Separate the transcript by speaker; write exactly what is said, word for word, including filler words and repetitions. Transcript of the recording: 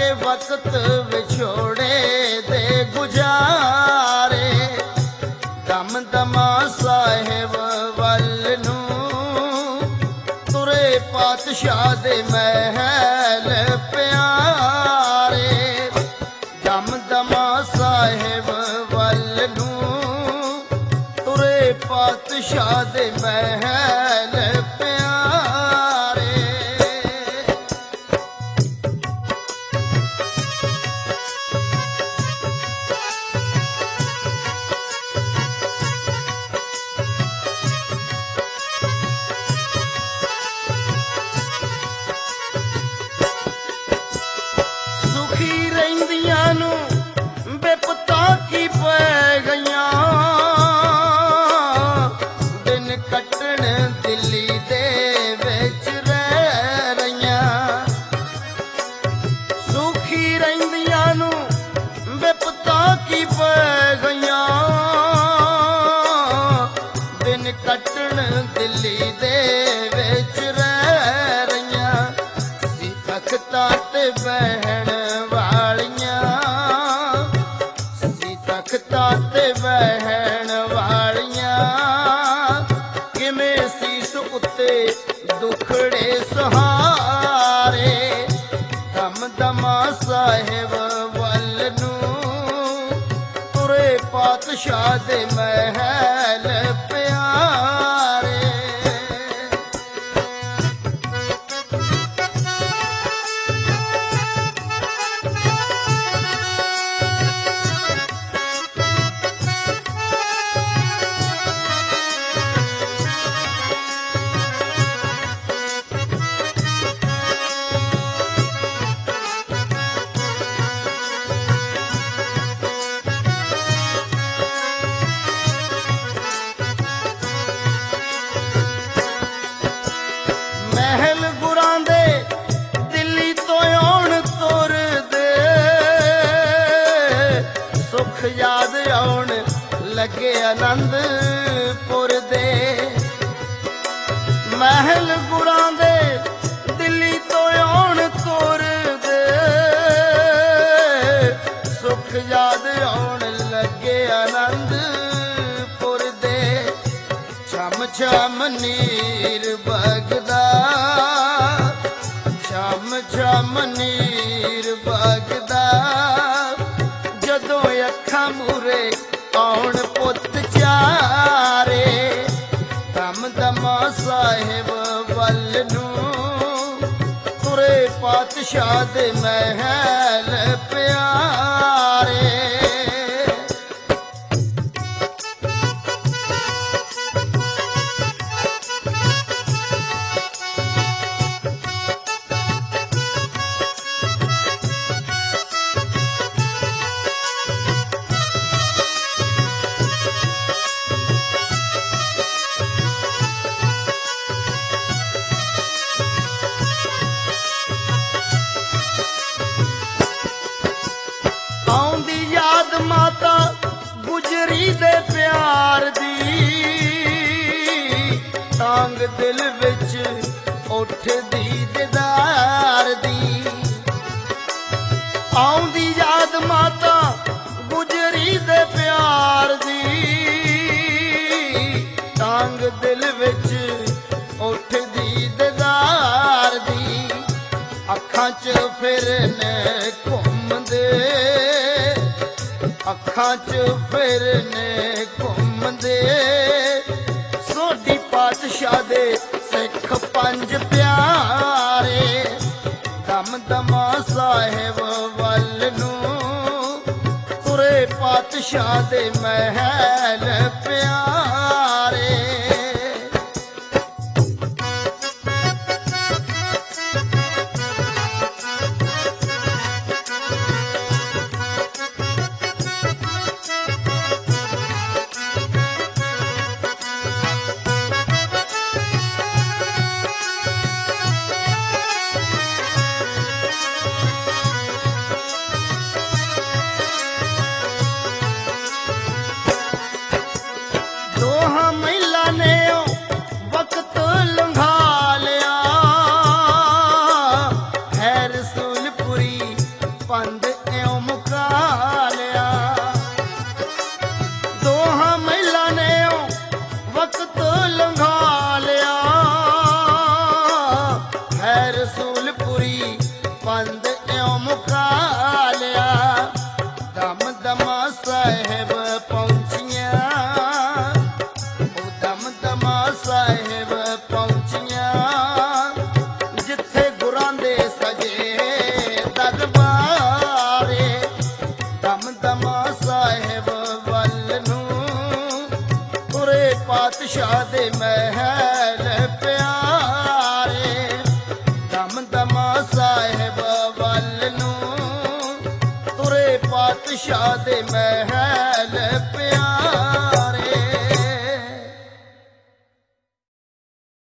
Speaker 1: के वक्त विछोड़े दे गुजारे। दम दमा साहिब वल नूं तुरे पातशाह दे महल प्यारे। दम दमा साहिब वल नूं तुरे पातशाह दे महल प्यारे। सुखी रहिंदियां नूं बेपता की पै गईयां, दिन कटण दिल्ली दे विच रह रहियां। सुखी रहिंदियां नूं बेपता की पै गईयां, दिन कटण दिल्ली दे विच रह रहियां। सी तख्तां ते बहण वालियां, सी तख्तां ते बहण वालियां, किवें सीस उत्ते दुखड़े सहारे। दम दमा साहिब वल नूं तुरे पातशाह दे महल प्यारे। महल गुरां दे दिल्ली तो आउण तुरदे, सुख याद आउण लगे आनंदपुर दे। महल गुरां दे दिल्ली तो आउण तुरदे, सुख याद आउण लगे आनंदपुर दे। छम छम नीर बगदा, छम छम नीर बगदा, जदों अखां मूरे आउण पुत चारे। दम दमा साहिब वल नूं तुरे पातशाह दे महल प्यारे। आउंदी याद माता गुजरी दे प्यार दी, टांग दिल विच उठदी दीदार दी। आउंदी याद माता गुजरी दे प्यार दी, टांग दिल विच उठदी दीदार दी। अखां च फिरने घुमदे, अखां च फिरने घुमदे, सोडी पातशाह दे सिख पंज प्यारे। दम दमा साहिब वल नूं तुरे पातशाह दे महल प्यारे। ਪੰਧ ਇਉਂ ਮੁਕਾ ਲਿਆ। ਦੋਹਾਂ ਮਹਿਲਾਂ ਨੇ ਇਉਂ ਵਕਤ ਲੰਘਾ ਲਿਆ। ਹੈ ਰਸੂਲਪੁਰੀ ਪੰਧ ਇਉਂ ਮੁਕਾ ਲਿਆ। ਦਮ ਦਮਾ ਸਾਹਿਬ ਪਹੁੰਚੀਆਂ, ਉਹ ਦਮ ਦਮਾ ਸਾਹਿਬ ਪਹੁੰਚੀਆਂ, ਜਿੱਥੇ ਗੁਰਾਂ ਦੇ ਸਜੇ ਦਰਬਾਰੇ। ਦਮ ਦਮਾ ਸਾਹਿਬ ਵੱਲ ਨੂੰ ਤੁਰੇ ਪਾਤਸ਼ਾਹ ਦੇ ਮਹਿਲ ਪਿਆਰੇ। ਦਮ ਦਮਾ ਸਾਹਿਬ ਵੱਲ ਨੂੰ ਤੁਰੇ ਪਾਤਸ਼ਾਹ ਦੇ ਮਹਿਲ ਪਿਆਰੇ।